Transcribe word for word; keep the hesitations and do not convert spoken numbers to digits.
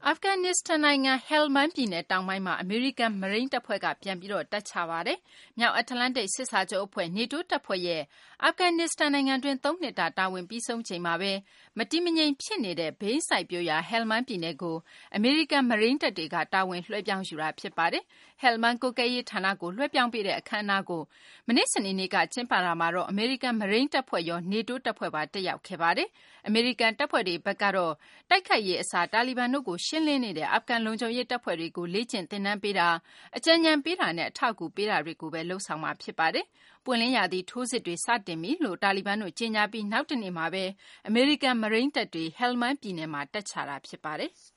အာဖဂန်နစ္စတန်နိုင်ငံ Helmand ပြည်နယ်တောင်ပိုင်းမှာအမေရိကန်မရိန်းတပ်ဖွဲ့ကပြန်ပြီးတပ်ချပါတယ်။မြောက်အတ္တလန္တိတ်စစ်စာချုပ်အဖွဲ့ NATO တပ်ဖွဲ့ရဲ့အာဖဂန်နစ္စတန်နိုင်ငံတွင်းသုံးနှစ်တာတာဝန်ပြီးဆုံးချိန်မှာပဲမတည်မငြိမ်ဖြစ်နေတဲ့ဘေးစိုက်ပျိုးရာ Helmand ပြည်နယ်ကိုအမေရိကန်မရိန်းတပ်တွေကတာဝန်လွှဲပြောင်းယူတာဖြစ်ပါတယ်။ Helmand ကွပ်ကဲရေးဌာနကိုလွှဲပြောင်းပေးတဲ့အခမ်းအနားကိုမနေ့စနေနေ့ကကျင်းပတာမှာတော့အမေရိကန်မရိန်းတပ်ဖွဲ့ရော NATO တပ်ဖွဲ့ပါတက်ရောက်ခဲ့ပါတယ်။အမေရိကန်တပ်ဖွဲ့တွေဘက်ကတော့တိုက်ခိုက်ရေးအစားတာလီဘန်တို့ကိုရှင်းလင်းနေတဲ့အာဖဂန်လုံခြုံရေးတပ်ဖွဲ့တွေကိုလေ့ကျင့်သင်တန်းပေးတာအကြံဉာဏ်ပေးတာနဲ့အထောက်အကူပေးတာတွေကိုပဲလုပ်ဆောင်မှာဖြစ်ပါတယ်။ပွင့်လင်းရာသီထိုးစစ်တွေစတင်ပြီလို့တာလီဘန်တို့ကြေညာပြီးနောက်တနေ့မှာပဲအမေရိကန်မရိန်းတပ်တွေ Helmand ပြည်နယ်မှာတက်ချတာဖြစ်ပါတယ်။